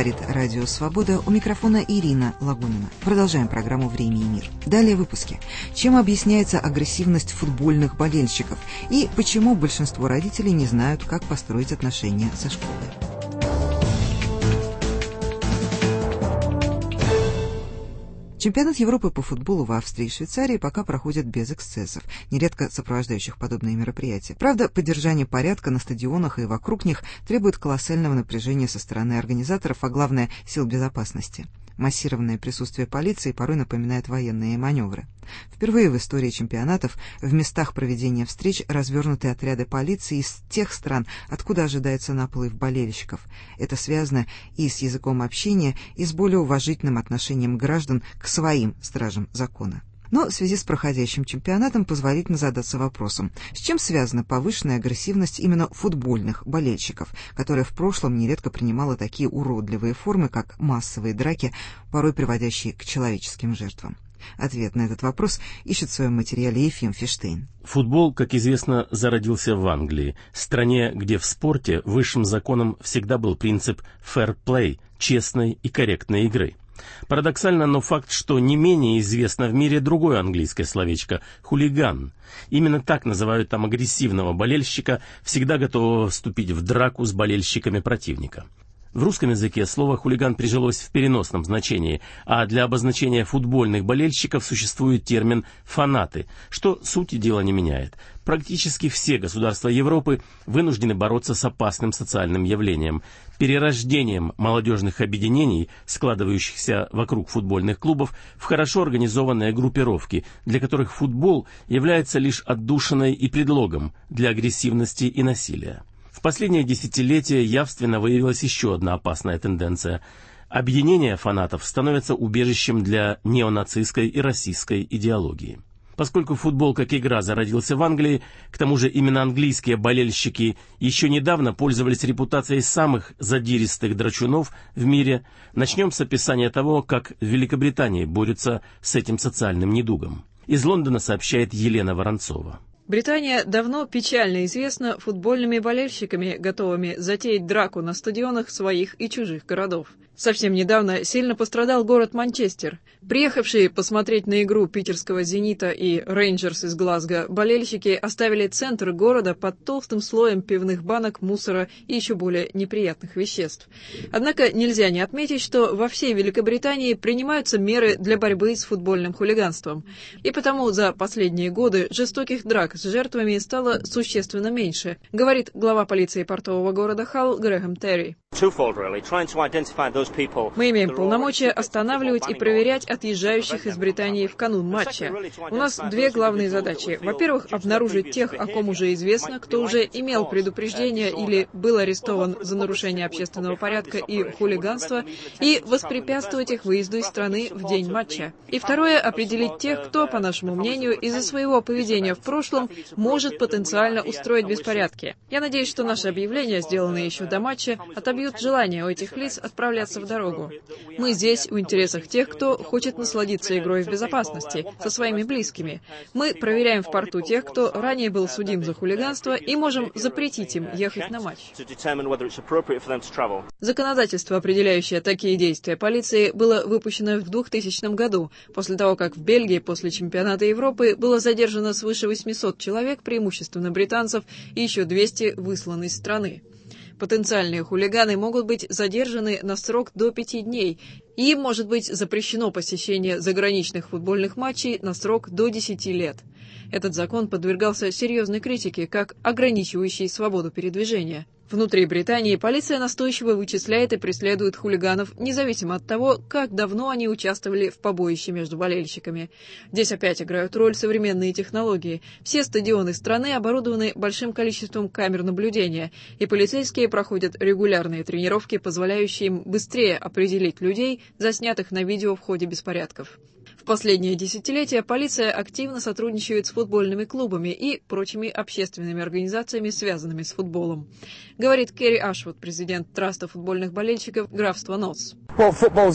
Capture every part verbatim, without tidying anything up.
говорит Радио Свобода, у микрофона Ирина Лагунина. Продолжаем программу «Время и мир». Далее в выпуске. Чем объясняется агрессивность футбольных болельщиков и почему большинство родителей не знают, как построить отношения со школой. Чемпионат Европы по футболу в Австрии и Швейцарии пока проходит без эксцессов, нередко сопровождающих подобные мероприятия. Правда, поддержание порядка на стадионах и вокруг них требует колоссального напряжения со стороны организаторов, а главное – сил безопасности. Массированное присутствие полиции порой напоминает военные маневры. Впервые в истории чемпионатов в местах проведения встреч развернуты отряды полиции из тех стран, откуда ожидается наплыв болельщиков. Это связано и с языком общения, и с более уважительным отношением граждан к своим стражам закона. Но в связи с проходящим чемпионатом позволительно задаться вопросом, с чем связана повышенная агрессивность именно футбольных болельщиков, которая в прошлом нередко принимала такие уродливые формы, как массовые драки, порой приводящие к человеческим жертвам. Ответ на этот вопрос ищет в своем материале Ефим Фиштейн. Футбол, как известно, зародился в Англии, стране, где в спорте высшим законом всегда был принцип fair play, честной и корректной игры. Парадоксально, но факт, что не менее известно в мире другое английское словечко – хулиган. Именно так называют там агрессивного болельщика, всегда готового вступить в драку с болельщиками противника. В русском языке слово «хулиган» прижилось в переносном значении, а для обозначения футбольных болельщиков существует термин «фанаты», что сути дела не меняет. Практически все государства Европы вынуждены бороться с опасным социальным явлением – перерождением молодежных объединений, складывающихся вокруг футбольных клубов, в хорошо организованные группировки, для которых футбол является лишь отдушиной и предлогом для агрессивности и насилия. В последние десятилетия явственно выявилась еще одна опасная тенденция. Объединение фанатов становится убежищем для неонацистской и расистской идеологии. Поскольку футбол как игра зародился в Англии, к тому же именно английские болельщики еще недавно пользовались репутацией самых задиристых драчунов в мире, начнем с описания того, как в Великобритании борются с этим социальным недугом. Из Лондона сообщает Елена Воронцова. Британия давно печально известна футбольными болельщиками, готовыми затеять драку на стадионах своих и чужих городов. Совсем недавно сильно пострадал город Манчестер. Приехавшие посмотреть на игру питерского «Зенита» и «Рейнджерс» из Глазго болельщики оставили центр города под толстым слоем пивных банок, мусора и еще более неприятных веществ. Однако нельзя не отметить, что во всей Великобритании принимаются меры для борьбы с футбольным хулиганством. И потому за последние годы жестоких драк с жертвами стало существенно меньше, говорит глава полиции портового города Халл Грэхэм Терри. Мы имеем полномочия останавливать и проверять отъезжающих из Британии в канун матча. У нас две главные задачи. Во-первых, обнаружить тех, о ком уже известно, кто уже имел предупреждение или был арестован за нарушение общественного порядка и хулиганство, и воспрепятствовать их выезду из страны в день матча. И второе, определить тех, кто, по нашему мнению, из-за своего поведения в прошлом может потенциально устроить беспорядки. Я надеюсь, что наши объявления, сделанные еще до матча, отобьют желание у этих лиц отправляться в дорогу. Мы здесь в интересах тех, кто хочет насладиться игрой в безопасности, со своими близкими. Мы проверяем в порту тех, кто ранее был судим за хулиганство, и можем запретить им ехать на матч. Законодательство, определяющее такие действия полиции, было выпущено в двухтысячном году, после того, как в Бельгии после чемпионата Европы было задержано свыше восьмисот человек, преимущественно британцев, и еще двести высланы из страны. Потенциальные хулиганы могут быть задержаны на срок до пяти дней, и им может быть запрещено посещение заграничных футбольных матчей на срок до десяти лет. Этот закон подвергался серьезной критике, как ограничивающий свободу передвижения. Внутри Британии полиция настойчиво вычисляет и преследует хулиганов, независимо от того, как давно они участвовали в побоище между болельщиками. Здесь опять играют роль современные технологии. Все стадионы страны оборудованы большим количеством камер наблюдения, и полицейские проходят регулярные тренировки, позволяющие им быстрее определить людей, заснятых на видео в ходе беспорядков. В последние десятилетия полиция активно сотрудничает с футбольными клубами и прочими общественными организациями, связанными с футболом, говорит Керри Ашвуд, президент Траста футбольных болельщиков графства Нотс. Футбол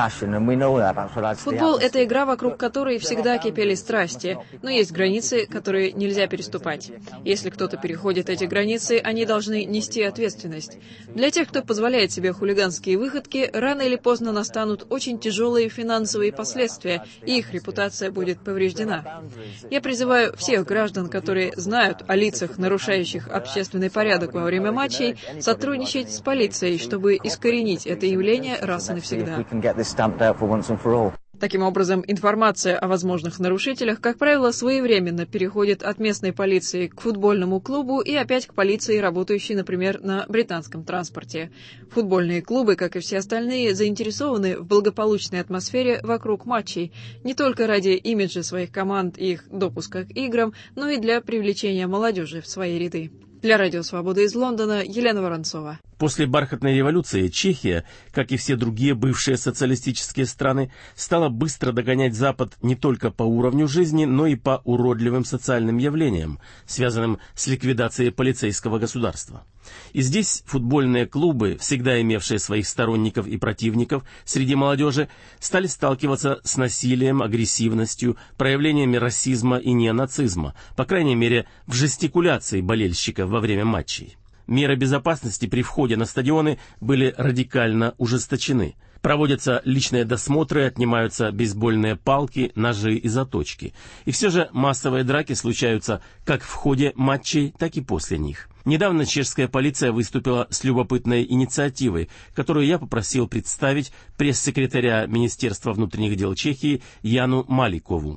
– это игра, вокруг которой всегда кипели страсти, но есть границы, которые нельзя переступать. Если кто-то переходит эти границы, они должны нести ответственность. Для тех, кто позволяет себе хулиганские выходки, рано или поздно настанут очень тяжелые финансовые последствия, и их репутация будет повреждена. Я призываю всех граждан, которые знают о лицах, нарушающих общественный порядок во время матчей, сотрудничать с полицией, чтобы искоренить это явление раз и навсегда. Таким образом, информация о возможных нарушителях, как правило, своевременно переходит от местной полиции к футбольному клубу и опять к полиции, работающей, например, на британском транспорте. Футбольные клубы, как и все остальные, заинтересованы в благополучной атмосфере вокруг матчей, не только ради имиджа своих команд и их допуска к играм, но и для привлечения молодежи в свои ряды. Для Радио Свободы из Лондона Елена Воронцова. После бархатной революции Чехия, как и все другие бывшие социалистические страны, стала быстро догонять Запад не только по уровню жизни, но и по уродливым социальным явлениям, связанным с ликвидацией полицейского государства. И здесь футбольные клубы, всегда имевшие своих сторонников и противников среди молодежи, стали сталкиваться с насилием, агрессивностью, проявлениями расизма и неонацизма, по крайней мере, в жестикуляции болельщиков во время матчей. Меры безопасности при входе на стадионы были радикально ужесточены. Проводятся личные досмотры, отнимаются бейсбольные палки, ножи и заточки. И все же массовые драки случаются как в ходе матчей, так и после них. Недавно чешская полиция выступила с любопытной инициативой, которую я попросил представить пресс-секретаря Министерства внутренних дел Чехии Яну Маликову.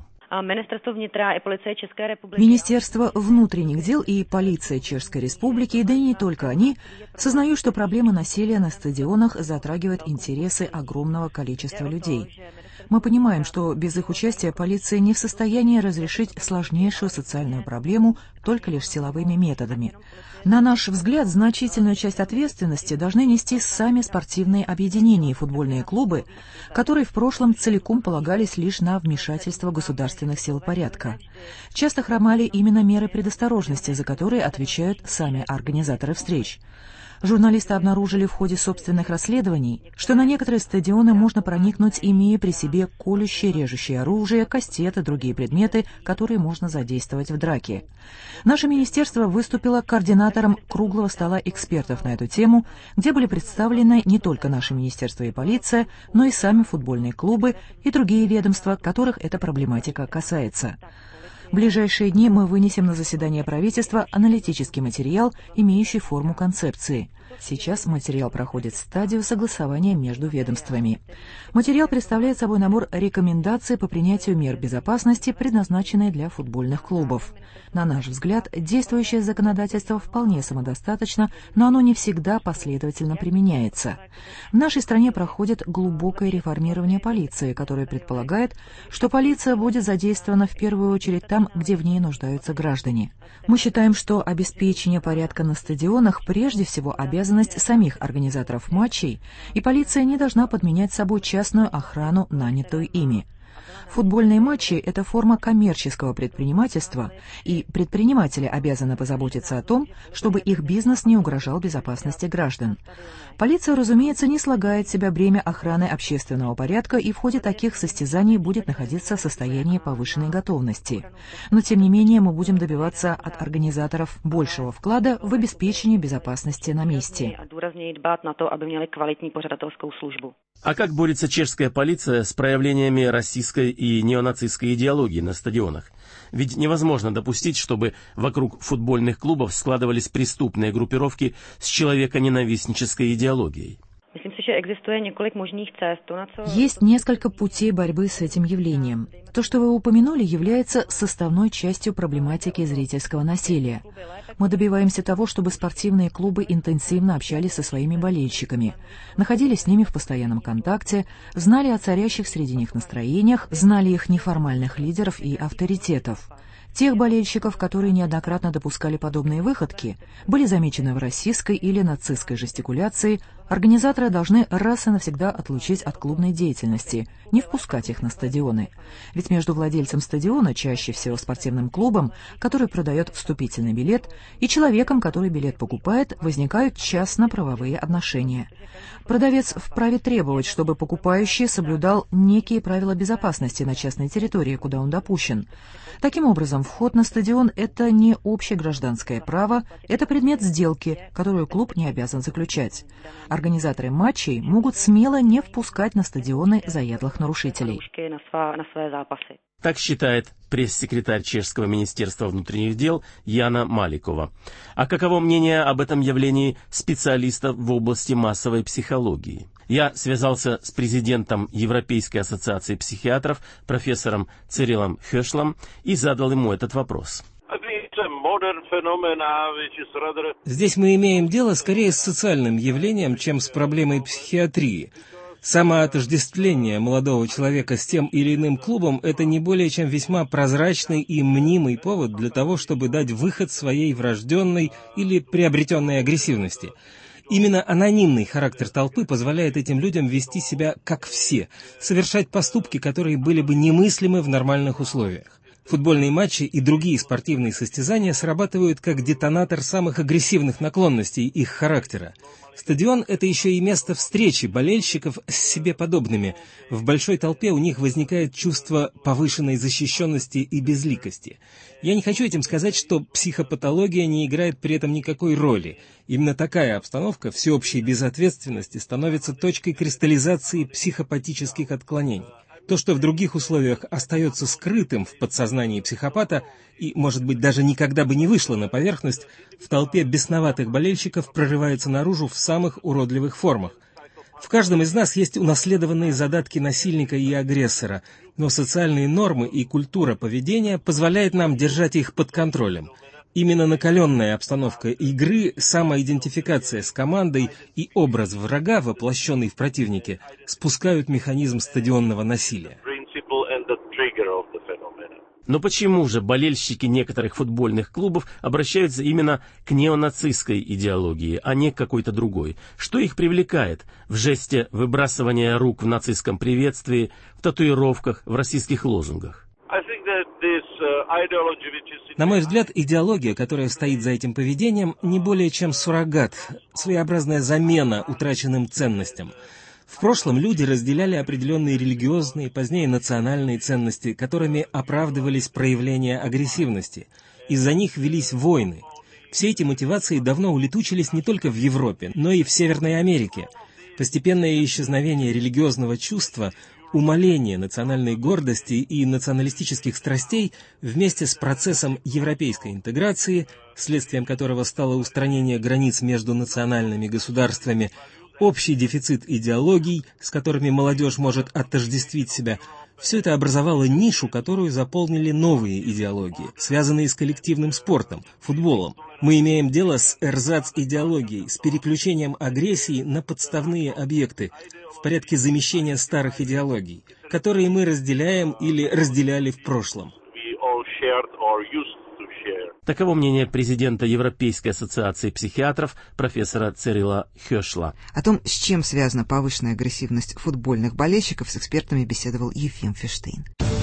Министерство внутренних дел и полиция Чешской Республики, да и не только они, сознают, что проблема насилия на стадионах затрагивает интересы огромного количества людей. Мы понимаем, что без их участия полиция не в состоянии разрешить сложнейшую социальную проблему только лишь силовыми методами. На наш взгляд, значительную часть ответственности должны нести сами спортивные объединения и футбольные клубы, которые в прошлом целиком полагались лишь на вмешательство государственных сил порядка. Часто хромали именно меры предосторожности, за которые отвечают сами организаторы встреч. Журналисты обнаружили в ходе собственных расследований, что на некоторые стадионы можно проникнуть, имея при себе колющее, режущее оружие, кастеты, другие предметы, которые можно задействовать в драке. Наше министерство выступило координатором круглого стола экспертов на эту тему, где были представлены не только наше министерство и полиция, но и сами футбольные клубы и другие ведомства, которых эта проблематика касается. В ближайшие дни мы вынесем на заседание правительства аналитический материал, имеющий форму концепции. Сейчас материал проходит стадию согласования между ведомствами. Материал представляет собой набор рекомендаций по принятию мер безопасности, предназначенные для футбольных клубов. На наш взгляд, действующее законодательство вполне самодостаточно, но оно не всегда последовательно применяется. В нашей стране проходит глубокое реформирование полиции, которое предполагает, что полиция будет задействована в первую очередь там, где в ней нуждаются граждане. Мы считаем, что обеспечение порядка на стадионах прежде всего обязанность самих организаторов матчей, и полиция не должна подменять собой частную охрану, нанятую ими. Футбольные матчи – это форма коммерческого предпринимательства, и предприниматели обязаны позаботиться о том, чтобы их бизнес не угрожал безопасности граждан. Полиция, разумеется, не слагает в себя бремя охраны общественного порядка и в ходе таких состязаний будет находиться в состоянии повышенной готовности. Но, тем не менее, мы будем добиваться от организаторов большего вклада в обеспечение безопасности на месте. А как борется чешская полиция с проявлениями российской и неонацистской идеологии на стадионах? Ведь невозможно допустить, чтобы вокруг футбольных клубов складывались преступные группировки с человеконенавистнической идеологией. Есть несколько путей борьбы с этим явлением. То, что вы упомянули, является составной частью проблематики зрительского насилия. Мы добиваемся того, чтобы спортивные клубы интенсивно общались со своими болельщиками, находились с ними в постоянном контакте, знали о царящих среди них настроениях, знали их неформальных лидеров и авторитетов. Тех болельщиков, которые неоднократно допускали подобные выходки, были замечены в расистской или нацистской жестикуляции, Организаторы должны раз и навсегда отлучить от клубной деятельности, не впускать их на стадионы. Ведь между владельцем стадиона, чаще всего спортивным клубом, который продает вступительный билет, и человеком, который билет покупает, возникают частно-правовые отношения. Продавец вправе требовать, чтобы покупающий соблюдал некие правила безопасности на частной территории, куда он допущен. Таким образом, вход на стадион – это не общегражданское право, это предмет сделки, которую клуб не обязан заключать. Организаторы матчей могут смело не впускать на стадионы заядлых нарушителей. Так считает пресс-секретарь Чешского министерства внутренних дел Яна Маликова. А каково мнение об этом явлении специалистов в области массовой психологии? Я связался с президентом Европейской ассоциации психиатров, профессором Цирилом Хёшлом, и задал ему этот вопрос. Здесь мы имеем дело скорее с социальным явлением, чем с проблемой психиатрии. Самоотождествление молодого человека с тем или иным клубом – это не более чем весьма прозрачный и мнимый повод для того, чтобы дать выход своей врожденной или приобретенной агрессивности. Именно анонимный характер толпы позволяет этим людям вести себя как все, совершать поступки, которые были бы немыслимы в нормальных условиях. Футбольные матчи и другие спортивные состязания срабатывают как детонатор самых агрессивных наклонностей их характера. Стадион – это еще и место встречи болельщиков с себе подобными. В большой толпе у них возникает чувство повышенной защищенности и безликости. Я не хочу этим сказать, что психопатология не играет при этом никакой роли. Именно такая обстановка всеобщей безответственности становится точкой кристаллизации психопатических отклонений. То, что в других условиях остается скрытым в подсознании психопата и, может быть, даже никогда бы не вышло на поверхность, в толпе бесноватых болельщиков прорывается наружу в самых уродливых формах. В каждом из нас есть унаследованные задатки насильника и агрессора, но социальные нормы и культура поведения позволяют нам держать их под контролем. Именно накаленная обстановка игры, самоидентификация с командой и образ врага, воплощенный в противнике, спускают механизм стадионного насилия. Но почему же болельщики некоторых футбольных клубов обращаются именно к неонацистской идеологии, а не к какой-то другой? Что их привлекает в жесте выбрасывания рук в нацистском приветствии, в татуировках, в российских лозунгах? На мой взгляд, идеология, которая стоит за этим поведением, не более чем суррогат, своеобразная замена утраченным ценностям. В прошлом люди разделяли определенные религиозные, позднее национальные ценности, которыми оправдывались проявления агрессивности. Из-за них велись войны. Все эти мотивации давно улетучились не только в Европе, но и в Северной Америке. Постепенное исчезновение религиозного чувства, умаление национальной гордости и националистических страстей вместе с процессом европейской интеграции, следствием которого стало устранение границ между национальными государствами, общий дефицит идеологий, с которыми молодежь может отождествить себя, все это образовало нишу, которую заполнили новые идеологии, связанные с коллективным спортом, футболом. Мы имеем дело с эрзац-идеологией, с переключением агрессии на подставные объекты, в порядке замещения старых идеологий, которые мы разделяем или разделяли в прошлом. Таково мнение президента Европейской ассоциации психиатров профессора Цирила Хёшла. О том, с чем связана повышенная агрессивность футбольных болельщиков, с экспертами беседовал Ефим Фиштейн.